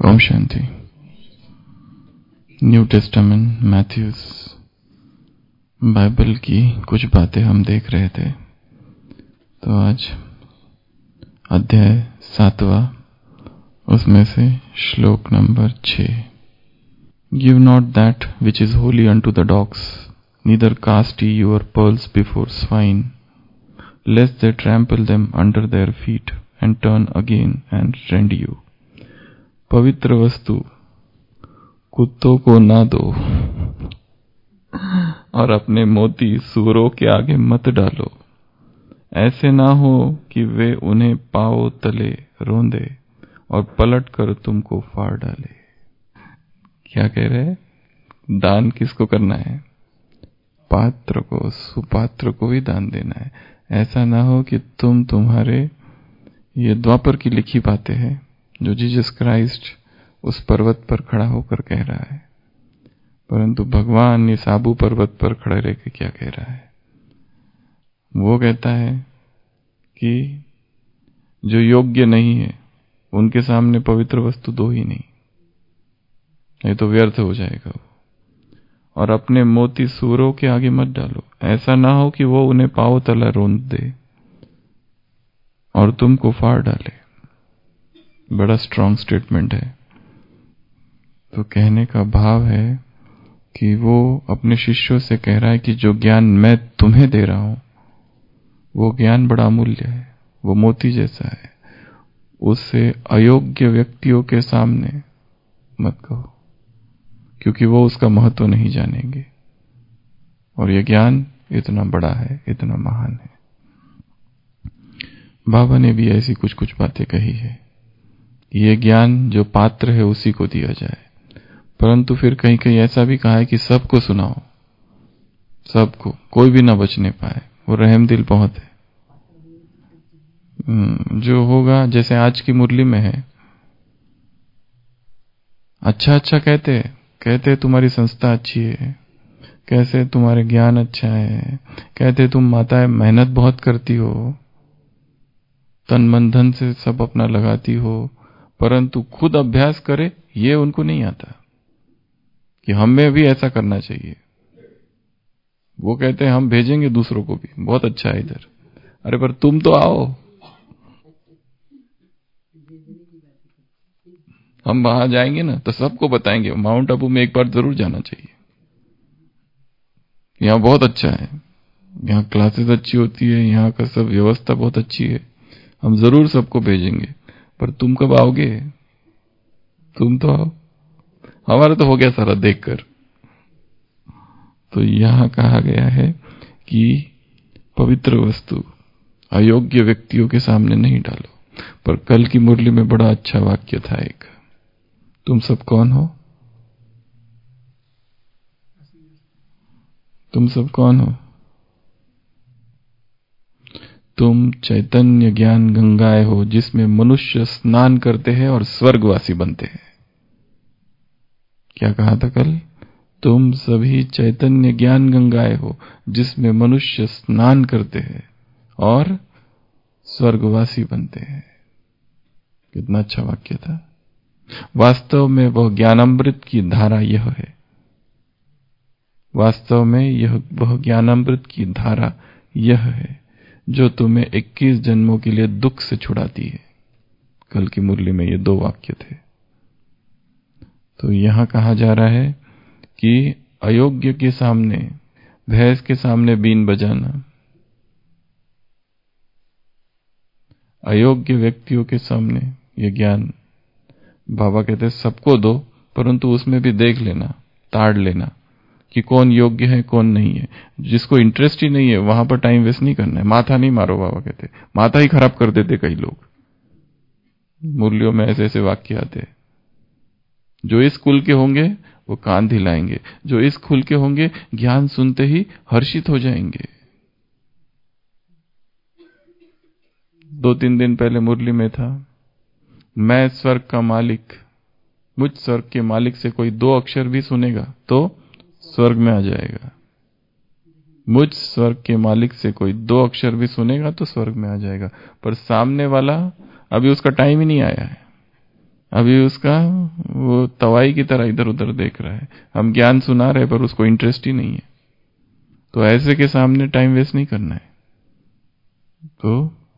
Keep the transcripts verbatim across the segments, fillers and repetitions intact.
ओम शांति। New Testament Matthew's Bible की कुछ बातें हम देख रहे थे। तो आज अध्याय सातवां, उसमें से श्लोक नंबर छः। Give not that which is holy unto the dogs, neither cast ye your pearls before swine, lest they trample them under their feet and turn again and rend you. पवित्र वस्तु कुत्तों को ना दो और अपने मोती सूअरों के आगे मत डालो, ऐसे ना हो कि वे उन्हें पांव तले रोंदे और पलट कर तुमको फाड़ डाले। क्या कह रहे हैं? दान किसको करना है? पात्र को, सुपात्र को ही दान देना है। ऐसा ना हो कि तुम तुम्हारे, ये द्वापर की लिखी बातें हैं जो जीसस क्राइस्ट उस पर्वत पर खड़ा होकर कह रहा है, परंतु भगवान इस आबू पर्वत पर खड़े रह के क्या कह रहा है? वो कहता है कि जो योग्य नहीं है उनके सामने पवित्र वस्तु दो ही नहीं, नहीं तो व्यर्थ हो जाएगा। और अपने मोती सूरों के आगे मत डालो, ऐसा ना हो कि वो उन्हें पांव तला रोंद दे और तुमको फाड़ डाले। बड़ा स्ट्रॉन्ग स्टेटमेंट है। तो कहने का भाव है कि वो अपने शिष्यों से कह रहा है कि जो ज्ञान मैं तुम्हें दे रहा हूं वो ज्ञान बड़ा अमूल्य है, वो मोती जैसा है। उससे अयोग्य व्यक्तियों के सामने मत कहो, क्योंकि वो उसका महत्व नहीं जानेंगे। और ये ज्ञान इतना बड़ा है, इतना महान है। बाबा ने भी ऐसी कुछ कुछ बातें कही है। ये ज्ञान जो पात्र है उसी को दिया जाए, परंतु फिर कहीं कहीं ऐसा भी कहा है कि सबको सुनाओ, सबको, कोई भी ना बचने पाए। वो रहम दिल बहुत है। जो होगा जैसे आज की मुरली में है, अच्छा अच्छा कहते कहते तुम्हारी संस्था अच्छी है, कैसे तुम्हारे ज्ञान अच्छा है, कहते तुम माताएं मेहनत बहुत करती हो, तन मन धन से सब अपना लगाती हो, परंतु खुद अभ्यास करे ये उनको नहीं आता कि हमें भी ऐसा करना चाहिए। वो कहते हैं हम भेजेंगे दूसरों को भी, बहुत अच्छा है इधर। अरे पर तुम तो आओ, हम वहां जाएंगे ना तो सबको बताएंगे माउंट आबू में एक बार जरूर जाना चाहिए, यहाँ बहुत अच्छा है, यहाँ क्लासेस अच्छी होती है, यहाँ का सब व्यवस्था बहुत अच्छी है, हम जरूर सबको भेजेंगे। पर तुम कब आओगे? तुम तो आओ, हमारा तो हो गया सारा देखकर। तो यहां कहा गया है कि पवित्र वस्तु अयोग्य व्यक्तियों के सामने नहीं डालो। पर कल की मुरली में बड़ा अच्छा वाक्य था एक, तुम सब कौन हो? तुम सब कौन हो? तुम चैतन्य ज्ञान गंगाएं हो जिसमें मनुष्य स्नान करते हैं और स्वर्गवासी बनते हैं। क्या कहा था कल? तुम सभी चैतन्य ज्ञान गंगाएं हो जिसमें मनुष्य स्नान करते हैं और स्वर्गवासी बनते हैं। कितना अच्छा वाक्य था। वास्तव में वह ज्ञानामृत की धारा यह है, वास्तव में यह वह ज्ञानामृत की धारा यह है जो तुम्हें इक्कीस जन्मों के लिए दुख से छुड़ाती है। कल की मुरली में ये दो वाक्य थे। तो यहां कहा जा रहा है कि अयोग्य के सामने, भैंस के सामने बीन बजाना, अयोग्य व्यक्तियों के सामने ये ज्ञान, बाबा कहते हैं सबको दो, परंतु उसमें भी देख लेना, ताड़ लेना कि कौन योग्य है कौन नहीं है। जिसको इंटरेस्ट ही नहीं है वहां पर टाइम वेस्ट नहीं करना है। माथा नहीं मारो, बाबा कहते, माथा ही खराब कर देते कई लोग। मुरलियों में ऐसे ऐसे वाक्य आते हैं। जो इस कुल के होंगे वो कान हिलाएंगे, जो इस कुल के होंगे ज्ञान सुनते ही हर्षित हो जाएंगे। दो तीन दिन पहले मुरली में था, मैं स्वर्ग का मालिक, मुझ स्वर्ग के मालिक से कोई दो अक्षर भी सुनेगा तो स्वर्ग में आ जाएगा। मुझ स्वर्ग के मालिक से कोई दो अक्षर भी सुनेगा तो स्वर्ग में आ जाएगा। पर सामने वाला अभी उसका टाइम ही नहीं आया है, अभी उसका वो तवाई की तरह इधर उधर देख रहा है। हम ज्ञान सुना रहे पर उसको इंटरेस्ट ही नहीं है। तो ऐसे के सामने टाइम वेस्ट नहीं करना है। तो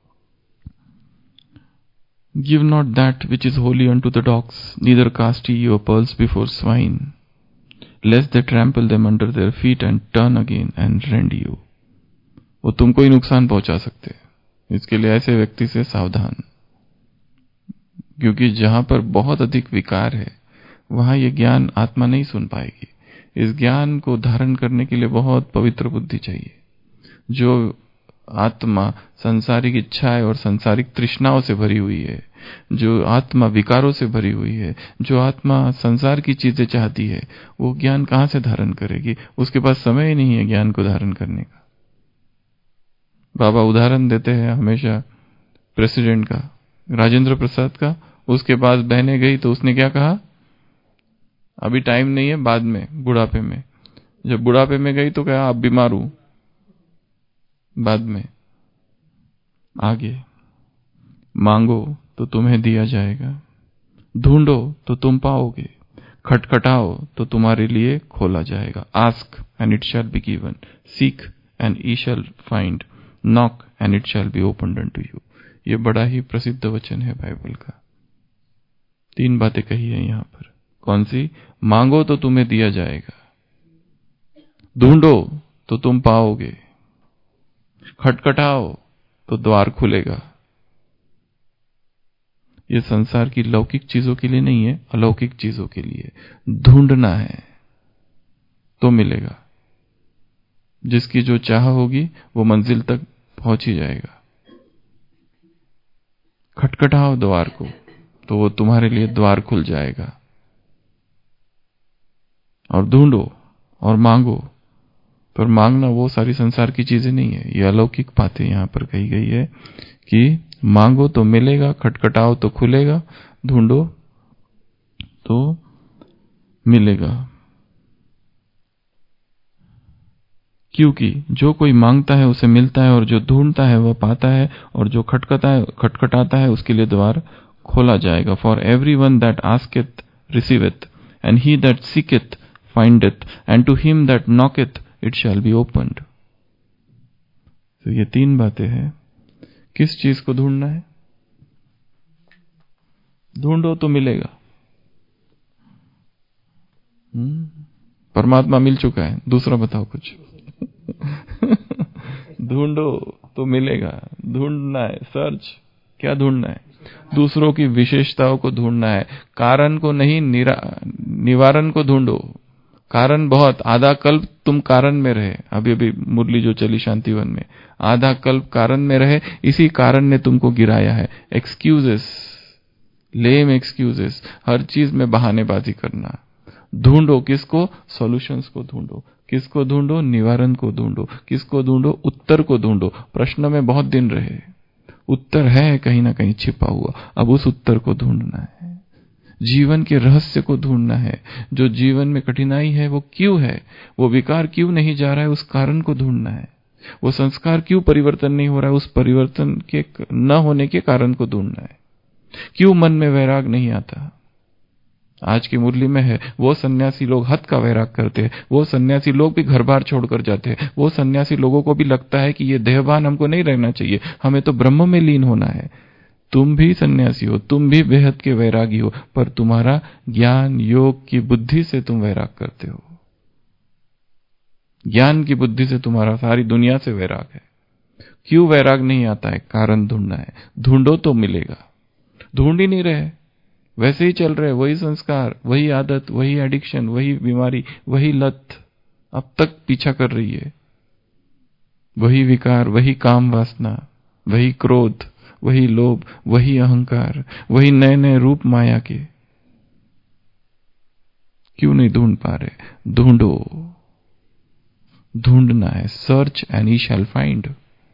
give not that which is holy unto the dogs, neither cast ye your pearls before swine, lest they trample them under their feet and turn again and rend you. वो तुमको ही नुकसान पहुंचा सकते हैं। इसके लिए ऐसे व्यक्ति से सावधान, क्योंकि जहां पर बहुत अधिक विकार है वहां ये ज्ञान आत्मा नहीं सुन पाएगी। इस ज्ञान को धारण करने के लिए बहुत पवित्र बुद्धि चाहिए। जो आत्मा सांसारिक इच्छाएं और सांसारिक तृष्णाओं से भरी हुई है, जो आत्मा विकारों से भरी हुई है, जो आत्मा संसार की चीजें चाहती है, वो ज्ञान कहां से धारण करेगी? उसके पास समय ही नहीं है ज्ञान को धारण करने का। बाबा उदाहरण देते हैं हमेशा प्रेसिडेंट का, राजेंद्र प्रसाद का। उसके पास बहनें गई तो उसने क्या कहा? अभी टाइम नहीं है, बाद में, बुढ़ापे में। जब बुढ़ापे में गई तो कहा आप बीमार हूं, बाद में। आगे, मांगो तो तुम्हें दिया जाएगा, ढूंढो तो तुम पाओगे, खटखटाओ तो तुम्हारे लिए खोला जाएगा। Ask and it shall be given, seek and ye shall find, knock and it shall be opened unto you. ये बड़ा ही प्रसिद्ध वचन है बाइबल का। तीन बातें कही है यहां पर। कौन सी? मांगो तो तुम्हें दिया जाएगा, ढूंढो तो तुम पाओगे, खटखटाओ तो द्वार खुलेगा। ये संसार की लौकिक चीजों के लिए नहीं है, अलौकिक चीजों के लिए। ढूंढना है तो मिलेगा। जिसकी जो चाह होगी वो मंजिल तक पहुंच ही जाएगा। खटखटाओ द्वार को तो वो तुम्हारे लिए द्वार खुल जाएगा। और ढूंढो और मांगो, पर मांगना वो सारी संसार की चीजें नहीं है। ये अलौकिक बातें यहां पर कही गई है कि मांगो तो मिलेगा, खटखटाओ तो खुलेगा, ढूंढो तो मिलेगा। क्योंकि जो कोई मांगता है उसे मिलता है, और जो ढूंढता है वह पाता है, और जो खटखटा है खटखटाता है उसके लिए द्वार खोला जाएगा। For every one that asketh receiveth, and he that seeketh findeth, and to him that knocketh it shall be opened. तो ये तीन बातें हैं। किस चीज को ढूंढना है? ढूंढो तो मिलेगा। परमात्मा मिल चुका है, दूसरा बताओ कुछ। ढूंढो तो मिलेगा। ढूंढना है, सर्च। क्या ढूंढना है? दूसरों की विशेषताओं को ढूंढना है, कारण को नहीं, निवारण को ढूंढो। कारण बहुत, आधा कल्प तुम कारण में रहे। अभी अभी मुरली जो चली शांतिवन में, आधा कल्प कारण में रहे, इसी कारण ने तुमको गिराया है। एक्सक्यूजेस, लेम एक्सक्यूजेस, हर चीज में बहानेबाजी करना। ढूंढो किसको? सॉल्यूशंस को ढूंढो। किसको ढूंढो? निवारण को ढूंढो। किसको ढूंढो? उत्तर को ढूंढो। प्रश्न में बहुत दिन रहे, उत्तर है कहीं ना कहीं छिपा हुआ, अब उस उत्तर को ढूंढना है। जीवन के रहस्य को ढूंढना है। जो जीवन में कठिनाई है वो क्यों है? वो विकार क्यों नहीं जा रहा है? उस कारण को ढूंढना है। वो संस्कार क्यों परिवर्तन नहीं हो रहा है? उस परिवर्तन के न होने के कारण को ढूंढना है। क्यों मन में वैराग नहीं आता? आज की मुरली में है, वो सन्यासी लोग हद का वैराग करते हैं, वो सन्यासी लोग भी घर बार छोड़कर जाते हैं, वो सन्यासी लोगों को भी लगता है कि ये देहभान हमको नहीं रहना चाहिए, हमें तो ब्रह्म में लीन होना है। तुम भी सन्यासी हो, तुम भी बेहद के वैरागी हो, पर तुम्हारा ज्ञान योग की बुद्धि से तुम वैराग करते हो। ज्ञान की बुद्धि से तुम्हारा सारी दुनिया से वैराग है। क्यों वैराग नहीं आता है? कारण ढूंढना है। ढूंढो तो मिलेगा। ढूंढ ही नहीं रहे, वैसे ही चल रहे, वही संस्कार, वही आदत, वही एडिक्शन, वही बीमारी, वही लत अब तक पीछा कर रही है। वही विकार, वही काम वासना, वही क्रोध, वही लोभ, वही अहंकार, वही नए नए रूप माया के। क्यों नहीं ढूंढ पा रहे? ढूंढो, ढूंढना है। Search and ye shall find.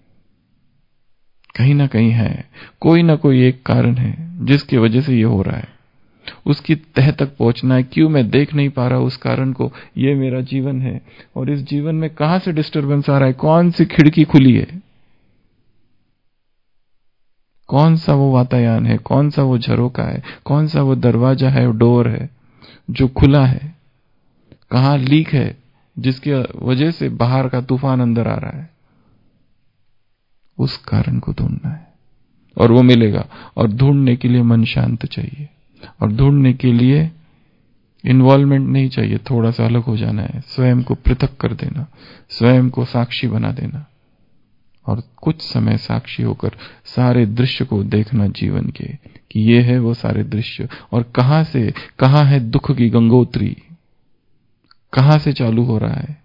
कहीं ना कहीं है, कोई ना कोई एक कारण है जिसकी वजह से ये हो रहा है। उसकी तह तक पहुंचना है। क्यों मैं देख नहीं पा रहा उस कारण को? ये मेरा जीवन है, और इस जीवन में कहां से डिस्टरबेंस आ रहा है? कौन सी खिड़की खुली है? कौन सा वो वातायन है, कौन सा वो झरोका है, कौन सा वो दरवाजा है, डोर है जो खुला है, कहां लीक है जिसकी वजह से बाहर का तूफान अंदर आ रहा है। उस कारण को ढूंढना है और वो मिलेगा। और ढूंढने के लिए मन शांत चाहिए, और ढूंढने के लिए इन्वॉल्वमेंट नहीं चाहिए, थोड़ा सा अलग हो जाना है, स्वयं को पृथक कर देना, स्वयं को साक्षी बना देना और कुछ समय साक्षी होकर सारे दृश्य को देखना जीवन के, कि ये है वो सारे दृश्य और कहां से कहां है दुख की गंगोत्री, कहां से चालू हो रहा है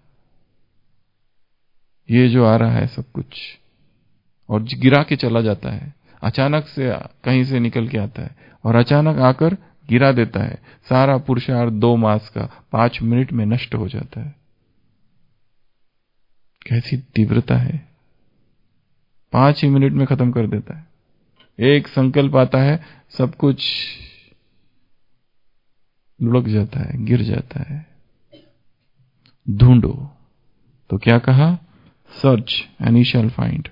ये जो आ रहा है सब कुछ, और गिरा के चला जाता है, अचानक से कहीं से निकल के आता है और अचानक आकर गिरा देता है। सारा पुरुषार्थ दो मास का पांच मिनट में नष्ट हो जाता है। कैसी तीव्रता है, पांच ही मिनट में खत्म कर देता है। एक संकल्प आता है, सब कुछ लुढ़क जाता है, गिर जाता है। ढूंढो तो क्या कहा, search and you shall find,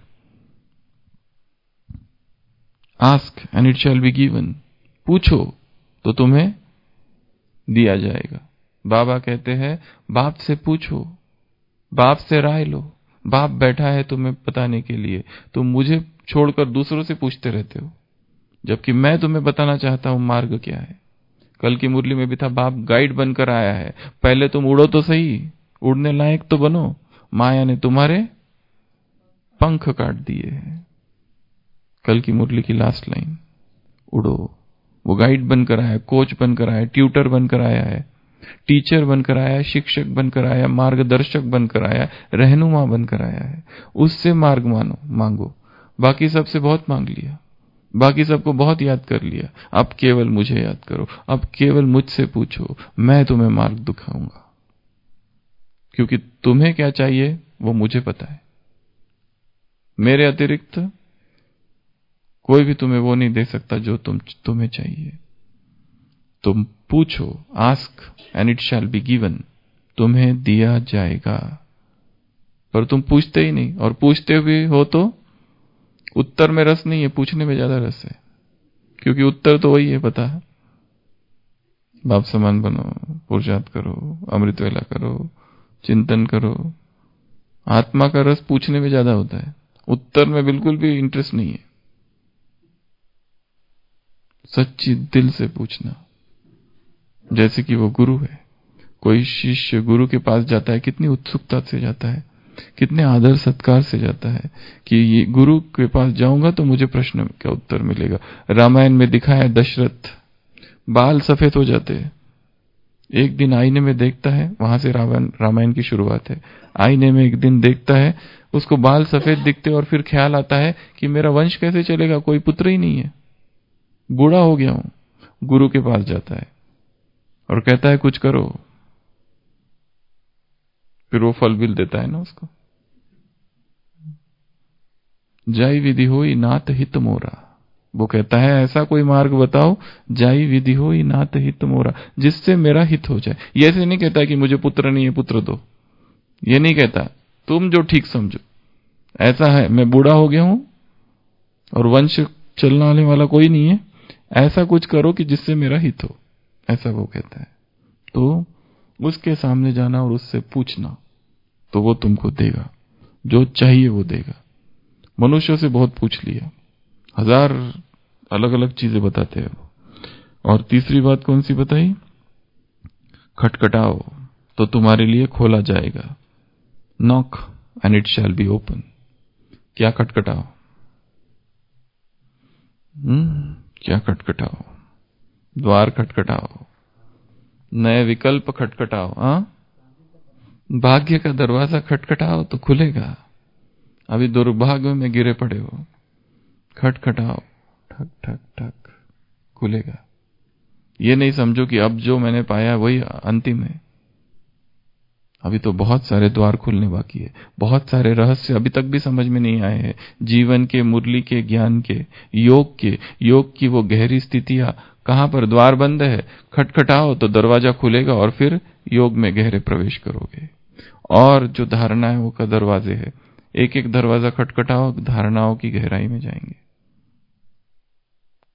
ask and it shall be given, पूछो तो तुम्हें दिया जाएगा। बाबा कहते हैं बाप से पूछो, बाप से राय लो। बाप बैठा है तुम्हें बताने के लिए, तुम मुझे छोड़कर दूसरों से पूछते रहते हो, जबकि मैं तुम्हें बताना चाहता हूं मार्ग क्या है। कल की मुरली में भी था, बाप गाइड बनकर आया है, पहले तुम उड़ो तो सही, उड़ने लायक तो बनो, माया ने तुम्हारे पंख काट दिए हैं। कल की मुरली की लास्ट लाइन, उड़ो। वो गाइड बनकर आया, कोच बनकर आया, ट्यूटर बनकर आया है, टीचर बनकर आया, शिक्षक बनकर आया, मार्गदर्शक बनकर आया, रहनुमा बनकर आया है। उससे मार्ग मानो मांगो। बाकी सबसे बहुत मांग लिया, बाकी सबको बहुत याद कर लिया, अब केवल मुझे याद करो, अब केवल मुझसे पूछो, मैं तुम्हें मार्ग दिखाऊंगा। क्योंकि तुम्हें क्या चाहिए वो मुझे पता है, मेरे अतिरिक्त कोई भी तुम्हें वो नहीं दे सकता जो तुम तुम्हें चाहिए। तुम पूछो, ask and it shall be given, तुम्हें दिया जाएगा। पर तुम पूछते ही नहीं, और पूछते हुए हो तो उत्तर में रस नहीं है, पूछने में ज्यादा रस है, क्योंकि उत्तर तो वही है, पता है। बाप समान बनो, पुरुषार्थ करो, अमृत वेला करो, चिंतन करो। आत्मा का रस पूछने में ज्यादा होता है, उत्तर में बिल्कुल भी इंटरेस्ट नहीं है। सच्ची दिल से पूछना, जैसे कि वो गुरु है। कोई शिष्य गुरु के पास जाता है, कितनी उत्सुकता से जाता है, कितने आदर सत्कार से जाता है कि ये गुरु के पास जाऊंगा तो मुझे प्रश्न का उत्तर मिलेगा। रामायण में दिखाया, दशरथ बाल सफेद हो जाते हैं, एक दिन आईने में देखता है, वहां से रावण रामायण की शुरुआत है। आईने में एक दिन देखता है, उसको बाल सफेद दिखते और फिर ख्याल आता है कि मेरा वंश कैसे चलेगा, कोई पुत्र ही नहीं है, बूढ़ा हो गया हूं। गुरु के पास जाता है और कहता है कुछ करो, फिर वो फल बिल देता है ना उसको। जाई विधि होई नाथ हित मोरा, वो कहता है ऐसा कोई मार्ग बताओ, जाई विधि होई नाथ हित मोरा, जिससे मेरा हित हो जाए। ये ऐसे नहीं कहता कि मुझे पुत्र नहीं है, पुत्र दो, ये नहीं कहता, तुम जो ठीक समझो। ऐसा है, मैं बूढ़ा हो गया हूं और वंश चलने वाले वाला कोई नहीं है, ऐसा कुछ करो कि जिससे मेरा हित हो, ऐसा वो कहता है। तो उसके सामने जाना और उससे पूछना, तो वो तुमको देगा, जो चाहिए वो देगा। मनुष्यों से बहुत पूछ लिया, हजार अलग अलग चीजें बताते हैं वो। और तीसरी बात कौन सी बताई, खटखटाओ तो तुम्हारे लिए खोला जाएगा, knock and it shall be open. क्या खटखटाओ, हम्म क्या खटखटाओ, द्वार खटखटाओ, नए विकल्प खटखटाओ, हाँ, भाग्य का दरवाजा खटखटाओ तो खुलेगा। अभी दुर्भाग्य में गिरे पड़े हो, खटखटाओ, ठक ठक ठक, खुलेगा। ये नहीं समझो कि अब जो मैंने पाया वही अंतिम है, अभी तो बहुत सारे द्वार खुलने बाकी है, बहुत सारे रहस्य अभी तक भी समझ में नहीं आए हैं, जीवन के, मुरली के, ज्ञान के, योग के। योग की वो गहरी स्थितियां, कहां पर द्वार बंद है, खटखटाओ तो दरवाजा खुलेगा और फिर योग में गहरे प्रवेश करोगे। और जो धारणाओं का दरवाजे है, एक एक दरवाजा खटखटाओ, धारणाओं की गहराई में जाएंगे।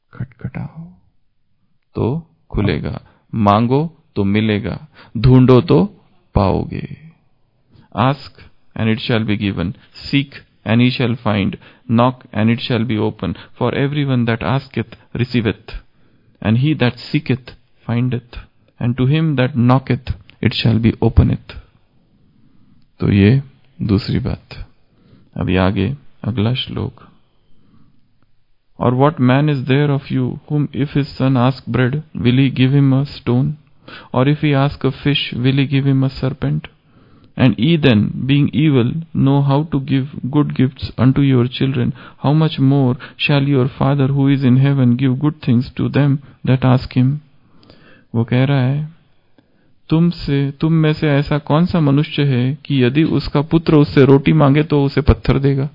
खटखटाओ तो खुलेगा, मांगो तो मिलेगा, ढूंढो तो पाओगे। Ask and it shall be given, seek and ye shall find, knock and it shall be open. For everyone that asketh receiveth, and he that seeketh findeth, and to him that knocketh it shall be openeth. तो ये दूसरी बात। अभी आगे अगला श्लोक। Or what man is there of you whom if his son ask bread, will he give him a stone? Or if he ask a fish, will he give him a serpent? And ye then, being evil, know how to give good gifts unto your children, how much more shall your Father who is in heaven give good things to them that ask him? वो कह रहा है, तुमसे तुम में से ऐसा कौन सा मनुष्य है कि यदि उसका पुत्र उससे रोटी मांगे तो उसे पत्थर देगा?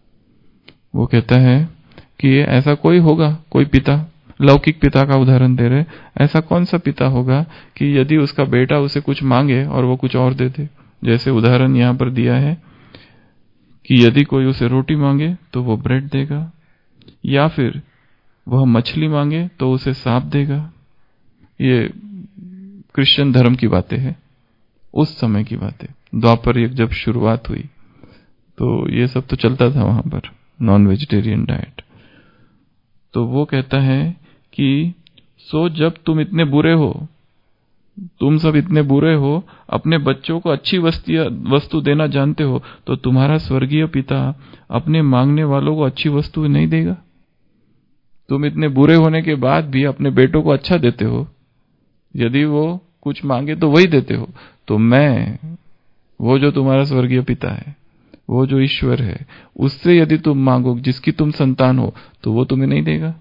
वो कहता है कि ऐसा कोई होगा, कोई पिता, लौकिक पिता का उदाहरण दे रहे, ऐसा कौन सा पिता होगा कि यदि उसका बेटा उसे कुछ मांगे और वो कुछ और दे दे? जैसे उदाहरण यहां पर दिया है कि यदि कोई उसे रोटी मांगे तो वो ब्रेड देगा, या फिर वह मछली मांगे तो उसे सांप देगा। ये क्रिश्चियन धर्म की बातें हैं, उस समय की बातें। द्वापर युग जब शुरुआत हुई तो ये सब तो चलता था वहां पर, नॉन वेजिटेरियन डाइट। तो वो कहता है कि सो जब तुम इतने बुरे हो, तुम सब इतने बुरे हो, अपने बच्चों को अच्छी वस्तु देना जानते हो, तो तुम्हारा स्वर्गीय पिता अपने मांगने वालों को अच्छी वस्तु नहीं देगा? तुम इतने बुरे होने के बाद भी अपने बेटों को अच्छा देते हो, यदि वो कुछ मांगे तो वही देते हो, तो मैं, वो जो तुम्हारा स्वर्गीय पिता है, वो जो ईश्वर है, उससे यदि तुम मांगो, जिसकी तुम संतान हो, तो वो तुम्हें नहीं देगा?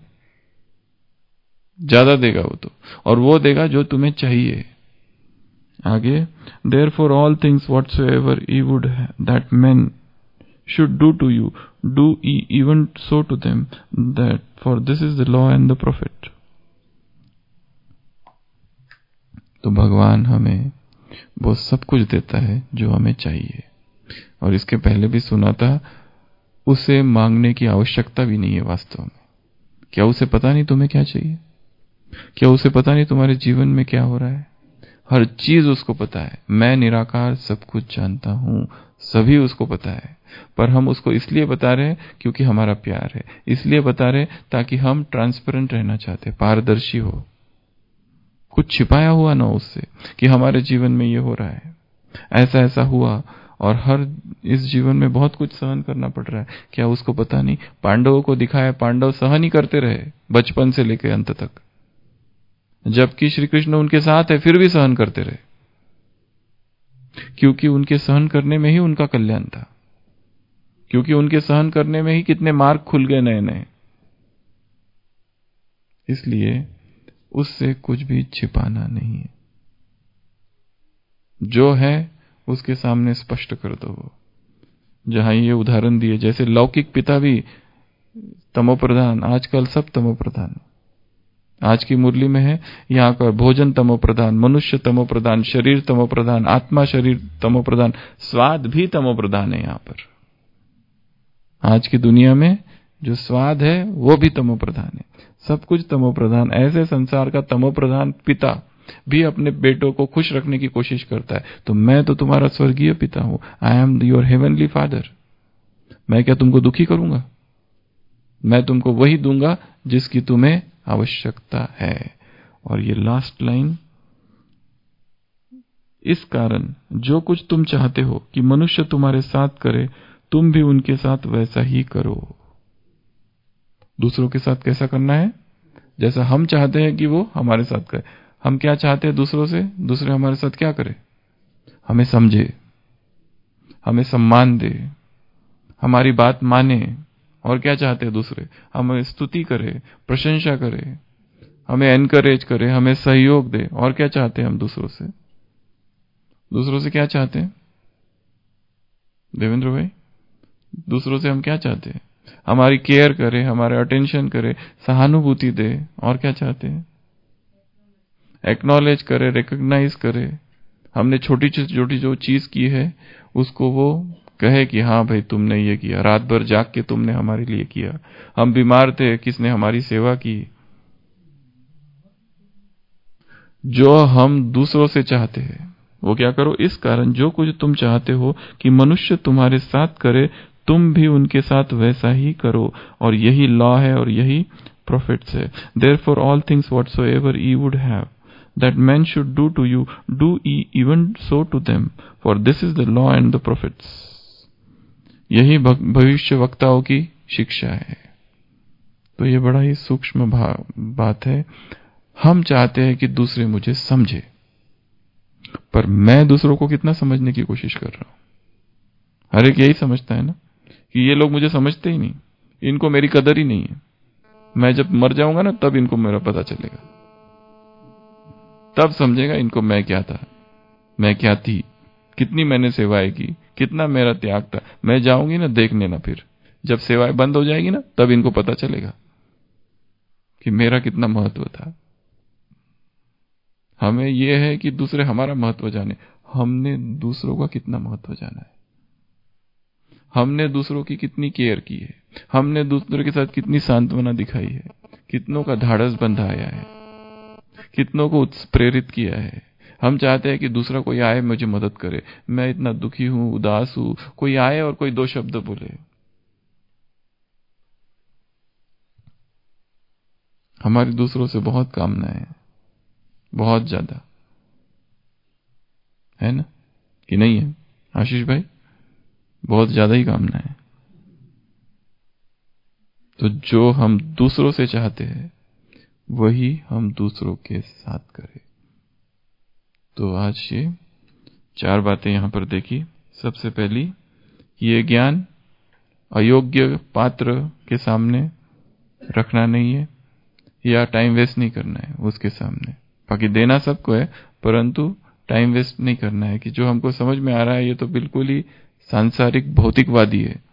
ज्यादा देगा वो तो, और वो देगा जो तुम्हें चाहिए। आगे, therefore all things whatsoever ye would that men should do to you, do ye even so to them, that for this is the law and the prophet. तो भगवान हमें वो सब कुछ देता है जो हमें चाहिए, और इसके पहले भी सुना था, उसे मांगने की आवश्यकता भी नहीं है वास्तव में। क्या उसे पता नहीं तुम्हें क्या चाहिए? क्या उसे पता नहीं तुम्हारे जीवन में क्या हो रहा है? हर चीज उसको पता है। मैं निराकार सब कुछ जानता हूं, सभी उसको पता है। पर हम उसको इसलिए बता रहे हैं क्योंकि हमारा प्यार है, इसलिए बता रहे ताकि हम ट्रांसपेरेंट रहना चाहते, पारदर्शी हो, कुछ छिपाया हुआ ना उससे कि हमारे जीवन में ये हो रहा है, ऐसा ऐसा हुआ, और हर इस जीवन में बहुत कुछ सहन करना पड़ रहा है। क्या उसको पता नहीं? पांडवों को दिखाया, पांडव सहन ही करते रहे बचपन से लेकर अंत तक, जबकि श्री कृष्ण उनके साथ है फिर भी सहन करते रहे, क्योंकि उनके सहन करने में ही उनका कल्याण था, क्योंकि उनके सहन करने में ही कितने मार्ग खुल गए नए नए। इसलिए उससे कुछ भी छिपाना नहीं है, जो है उसके सामने स्पष्ट कर दो। जहां ये उदाहरण दिए, जैसे लौकिक पिता भी तमोप्रधान, आजकल सब तमोप्रधान, आज की मुरली में है यहाँ का भोजन तमोप्रधान, मनुष्य तमोप्रधान, शरीर तमोप्रधान, आत्मा शरीर तमोप्रधान, स्वाद भी तमोप्रधान है। यहाँ पर आज की दुनिया में जो स्वाद है वो भी तमोप्रधान है, सब कुछ तमोप्रधान। ऐसे संसार का तमोप्रधान पिता भी अपने बेटों को खुश रखने की कोशिश करता है। तो मैं तो तुम्हारा स्वर्गीय पिता हूं, I am your heavenly father. मैं क्या तुमको दुखी करूंगा? मैं तुमको वही दूंगा जिसकी तुम्हें आवश्यकता है। और ये लास्ट लाइन, इस कारण जो कुछ तुम चाहते हो कि मनुष्य तुम्हारे साथ करे, तुम भी उनके साथ वैसा ही करो। दूसरों के साथ कैसा करना है? जैसा हम चाहते हैं कि वो हमारे साथ करे। हम क्या चाहते हैं दूसरों से? दूसरे हमारे साथ क्या करे? हमें समझे, हमें सम्मान दे, हमारी बात माने। और क्या चाहते हैं दूसरे? हमें स्तुति करे, प्रशंसा करे, हमें एनकरेज करे, हमें सहयोग दे। और क्या चाहते हैं हम दूसरों से? दूसरों से क्या चाहते हैं देवेंद्र भाई? दूसरों से हम क्या चाहते हैं? हमारी केयर करे, हमारे अटेंशन करे, सहानुभूति दे। और क्या चाहते हैं? एक्नॉलेज करे, रिकॉग्नाइज करे। हमने छोटी छोटी जो चीज की है उसको वो कहे कि हाँ भाई तुमने ये किया, रात भर जाग के तुमने हमारे लिए किया। हम बीमार थे, किसने हमारी सेवा की। जो हम दूसरों से चाहते हैं वो क्या करो, इस कारण जो कुछ तुम चाहते हो कि मनुष्य तुम्हारे साथ करे, तुम भी उनके साथ वैसा ही करो, और यही लॉ है और यही प्रोफेट्स है। Therefore all things whatsoever ye would have that men should do to you, do ye even so to them, for this is the law and the prophets। यही भविष्य वक्ताओं की शिक्षा है। तो ये बड़ा ही सूक्ष्म बात है। हम चाहते हैं कि दूसरे मुझे समझे, पर मैं दूसरों को कितना समझने की कोशिश कर रहा हूं। हर एक यही समझता है ना कि ये लोग मुझे समझते ही नहीं, इनको मेरी कदर ही नहीं है, मैं जब मर जाऊंगा ना तब इनको मेरा पता चलेगा, तब समझेगा इनको मैं क्या था, मैं क्या थी, कितनी मैंने सेवाएं की, कितना मेरा त्याग था। मैं जाऊंगी ना, देख लेना, फिर जब सेवाएं बंद हो जाएगी ना तब इनको पता चलेगा कि मेरा कितना महत्व था। हमें यह है कि दूसरे हमारा महत्व जाने, हमने दूसरों का कितना महत्व जाना है, हमने दूसरों की कितनी केयर की है, हमने दूसरों के साथ कितनी सांत्वना दिखाई है, कितनों का ढाढ़स बंधाया है, कितनों को प्रेरित किया है। हम चाहते हैं कि दूसरा कोई आए मुझे मदद करे, मैं इतना दुखी हूं, उदास हूं, कोई आए और कोई दो शब्द बोले। हमारी दूसरों से बहुत कामनाएं है, बहुत ज्यादा, है ना कि नहीं है आशीष भाई? बहुत ज्यादा ही कामना है। तो जो हम दूसरों से चाहते हैं वही हम दूसरों के साथ करें। तो आज ये चार बातें यहां पर देखी। सबसे पहली, ये ज्ञान अयोग्य पात्र के सामने रखना नहीं है, या टाइम वेस्ट नहीं करना है उसके सामने। बाकी देना सबको है, परंतु टाइम वेस्ट नहीं करना है कि जो हमको समझ में आ रहा है ये तो बिल्कुल ही सांसारिक भौतिकवादी है,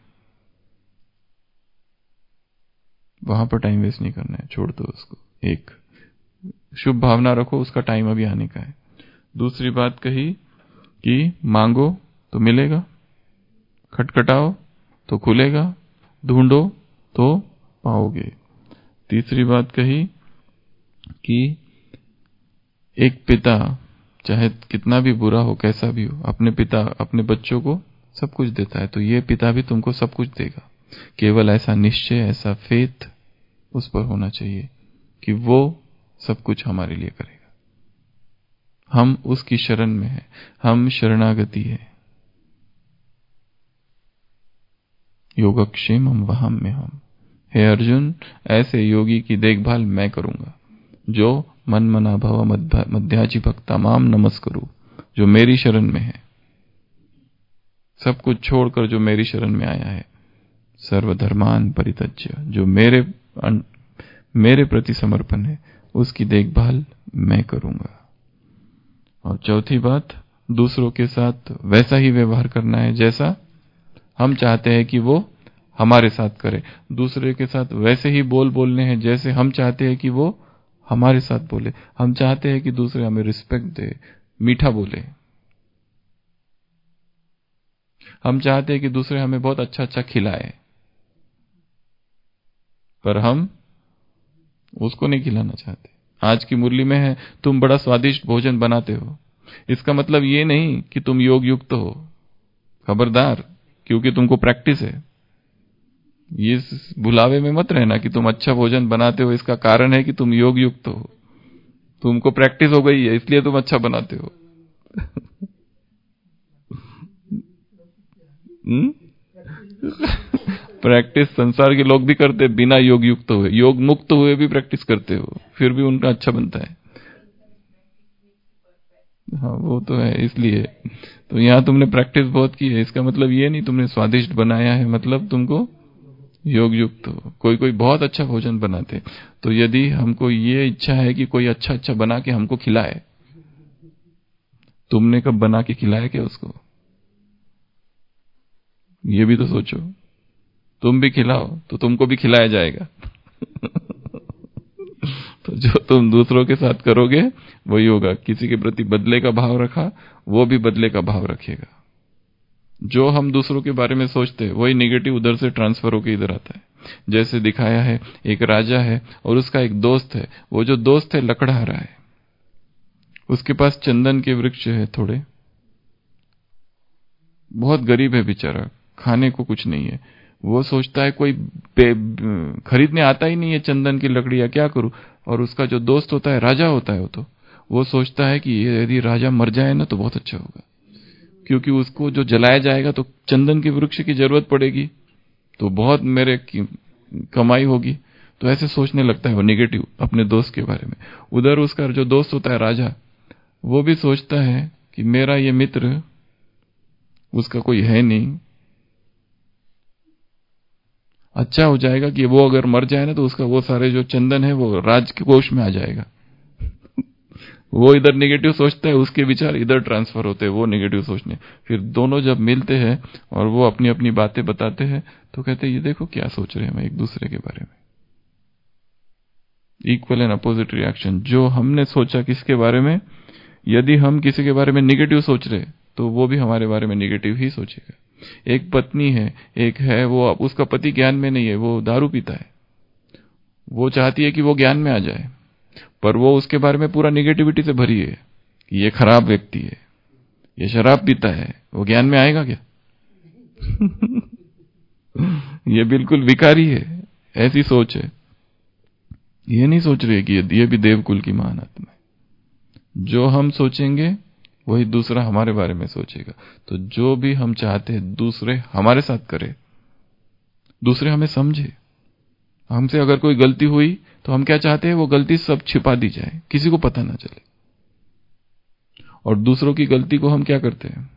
वहां पर टाइम वेस्ट नहीं करना है, छोड़ दो उसको। एक शुभ भावना रखो, उसका टाइम अभी आने का है। दूसरी बात कही कि मांगो तो मिलेगा, खटखटाओ तो खुलेगा, ढूंढो तो पाओगे। तीसरी बात कही कि एक पिता चाहे कितना भी बुरा हो, कैसा भी हो, अपने पिता अपने बच्चों को सब कुछ देता है, तो ये पिता भी तुमको सब कुछ देगा। केवल ऐसा निश्चय, ऐसा फेथ उस पर होना चाहिए कि वो सब कुछ हमारे लिए करेगा। हम उसकी शरण में हैं, हम शरणागति है। योगक्षेम हम वहां में हम। हे अर्जुन, ऐसे योगी की देखभाल मैं करूंगा जो मन मना भव मध्याजी भक्ता माम नमस्करू, जो मेरी शरण में है, सब कुछ छोड़कर जो मेरी शरण में आया है, सर्वधर्मान परित्यज्य, जो मेरे मेरे प्रति समर्पण है, उसकी देखभाल मैं करूंगा। और चौथी बात, दूसरों के साथ वैसा ही व्यवहार करना है जैसा हम चाहते हैं कि वो हमारे साथ करे। दूसरे के साथ वैसे ही बोल बोलने हैं जैसे हम चाहते हैं कि वो हमारे साथ बोले। हम चाहते हैं कि दूसरे हमें रिस्पेक्ट दे, मीठा बोले। हम चाहते हैं कि दूसरे हमें बहुत अच्छा अच्छा खिलाए, पर हम उसको नहीं खिलाना चाहते। आज की मुरली में है, तुम बड़ा स्वादिष्ट भोजन बनाते हो, इसका मतलब ये नहीं कि तुम योग युक्त हो। खबरदार, क्योंकि तुमको प्रैक्टिस है। ये भुलावे में मत रहना कि तुम अच्छा भोजन बनाते हो, इसका कारण है कि तुम योग युक्त हो, तुमको प्रैक्टिस हो गई है इसलिए तुम अच्छा बनाते हो। प्रैक्टिस संसार के लोग भी करते बिना योग युक्त हुए, योग मुक्त हुए भी प्रैक्टिस करते हो, फिर भी उनका अच्छा बनता है। हाँ वो तो है, इसलिए तो यहाँ तुमने प्रैक्टिस बहुत की है, इसका मतलब ये नहीं तुमने स्वादिष्ट बनाया है, मतलब तुमको योग युक्त हो। कोई कोई बहुत अच्छा भोजन बनाते, तो यदि हमको ये इच्छा है कि कोई अच्छा अच्छा बना के हमको खिलाए, तुमने कब बना के खिलाया क्या उसको? ये भी तो सोचो। तुम भी खिलाओ तो तुमको भी खिलाया जाएगा। तो जो तुम दूसरों के साथ करोगे वही होगा। किसी के प्रति बदले का भाव रखा, वो भी बदले का भाव रखेगा। जो हम दूसरों के बारे में सोचते हैं वही नेगेटिव उधर से ट्रांसफर होकर इधर आता है। जैसे दिखाया है, एक राजा है और उसका एक दोस्त है। वो जो दोस्त है लकड़हारा है, उसके पास चंदन के वृक्ष है थोड़े, बहुत गरीब है बेचारा, खाने को कुछ नहीं है। वो सोचता है कोई खरीदने आता ही नहीं है चंदन की लकड़ियां, क्या करूं। और उसका जो दोस्त होता है राजा होता है, वो तो वो सोचता है कि यदि राजा मर जाए ना तो बहुत अच्छा होगा, क्योंकि उसको जो जलाया जाएगा तो चंदन के वृक्ष की जरूरत पड़ेगी, तो बहुत मेरे कमाई होगी। तो ऐसे सोचने लगता है वो नेगेटिव अपने दोस्त के बारे में। उधर उसका जो दोस्त होता है राजा, वो भी सोचता है कि मेरा ये मित्र, उसका कोई है नहीं, अच्छा हो जाएगा कि वो अगर मर जाए ना तो उसका वो सारे जो चंदन है वो राज के कोष में आ जाएगा। वो इधर नेगेटिव सोचता है, उसके विचार इधर ट्रांसफर होते हैं वो नेगेटिव सोचने। फिर दोनों जब मिलते हैं और वो अपनी अपनी बातें बताते हैं तो कहते हैं ये देखो क्या सोच रहे हैं हम एक दूसरे के बारे में। Equal and opposite reaction. जो हमने सोचा किसके बारे में, यदि हम किसी के बारे में नेगेटिव सोच रहे तो वो भी हमारे बारे में नेगेटिव ही सोचेगा। एक पत्नी है, एक है वो, उसका पति ज्ञान में नहीं है, वो दारू पीता है, वो चाहती है कि वो ज्ञान में आ जाए, पर वो उसके बारे में पूरा नेगेटिविटी से भरी है कि ये खराब व्यक्ति है, ये शराब पीता है। वो ज्ञान में आएगा क्या? ये बिल्कुल विकारी है, ऐसी सोच है। ये नहीं सोच रहे कि ये भी देवकुल की महान आत्मा है। जो हम सोचेंगे वही दूसरा हमारे बारे में सोचेगा। तो जो भी हम चाहते हैं दूसरे हमारे साथ करे, दूसरे हमें समझे। हमसे अगर कोई गलती हुई तो हम क्या चाहते हैं, वो गलती सब छिपा दी जाए, किसी को पता ना चले। और दूसरों की गलती को हम क्या करते हैं,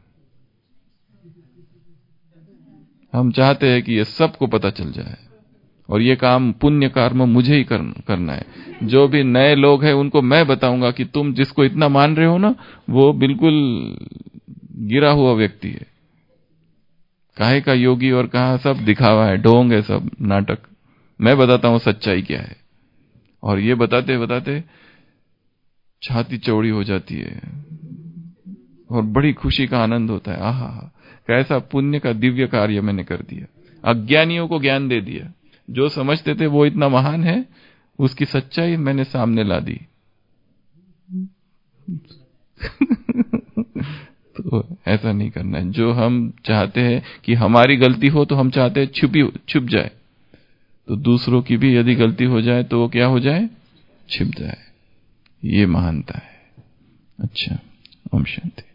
हम चाहते हैं कि ये सबको पता चल जाए और ये काम पुण्य कर्म मुझे ही करना है। जो भी नए लोग हैं उनको मैं बताऊंगा कि तुम जिसको इतना मान रहे हो ना, वो बिल्कुल गिरा हुआ व्यक्ति है, काहे का योगी, और कहा सब दिखावा है, ढोंग है, सब नाटक। मैं बताता हूं सच्चाई क्या है। और ये बताते बताते छाती चौड़ी हो जाती है और बड़ी खुशी का आनंद होता है। आहा, कैसा पुण्य का दिव्य कार्य मैंने कर दिया। अज्ञानियों को ज्ञान दे दिया, जो समझते थे वो इतना महान है, उसकी सच्चाई मैंने सामने ला दी। तो ऐसा नहीं करना है। जो हम चाहते हैं कि हमारी गलती हो तो हम चाहते हैं छुपी छुप जाए, तो दूसरों की भी यदि गलती हो जाए तो वो क्या हो जाए, छिप जाए। ये महानता है। अच्छा, ओम शांति।